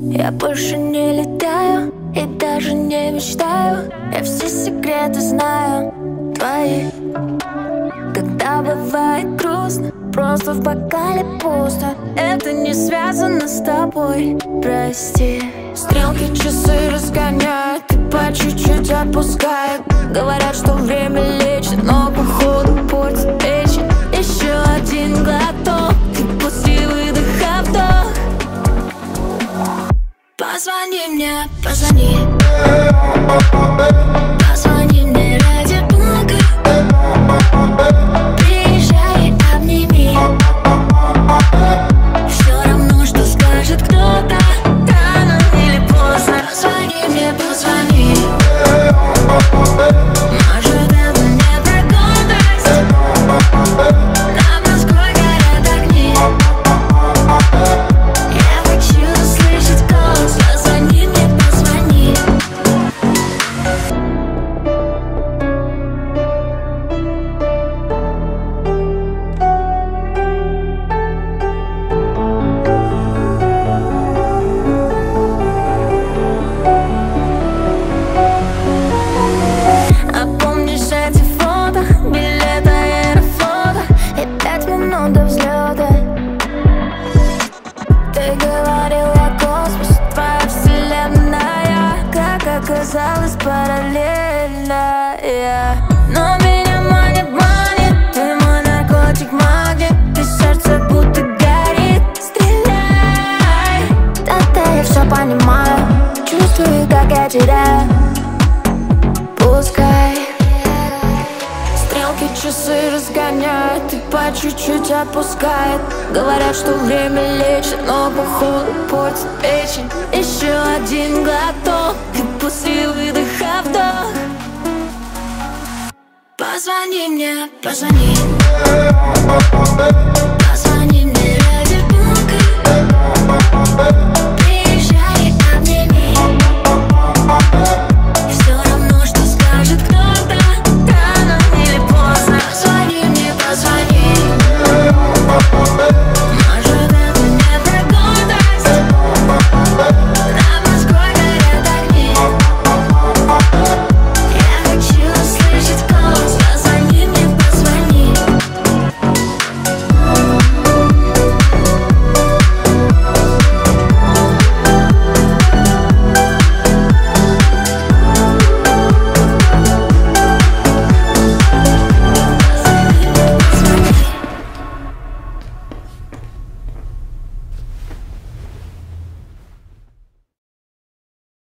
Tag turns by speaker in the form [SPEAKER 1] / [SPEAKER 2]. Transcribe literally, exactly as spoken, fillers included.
[SPEAKER 1] Я больше не летаю и даже не мечтаю. Я все секреты знаю твои. Когда бывает грустно, просто в бокале пусто. Это не связано с тобой, прости. Стрелки часы разгоняют, и по чуть-чуть отпускает. Говорят, что время лечит, но походу портит печень. Еще один глоток, и после выдоха вдох. Позвони мне, позвони. Позвони мне ради бога. Приезжай, обними. Все равно, что скажет кто-то, рано или поздно. Позвони мне, позвони. Может, это не про гордость. Над Москвой горят огни. Я хочу услышать голос. Позвони мне, позвони. А помнишь эти фото, билет аэрофлота и пять минут до взлета? Ты говорила космос, твоя вселенная, как оказалось, параллельная. Но меня манит, манит, ты мой наркотик, магнит. И сердце будто горит, стреляй. Да-да, я все понимаю, чувствую, как я теряю. Пускай стрелки часы разгоняют, и по чуть-чуть отпускает. Говорят, что время лечит, но походу портит печень. Еще один глоток, и после выдоха вдох. Позвони мне, позвони.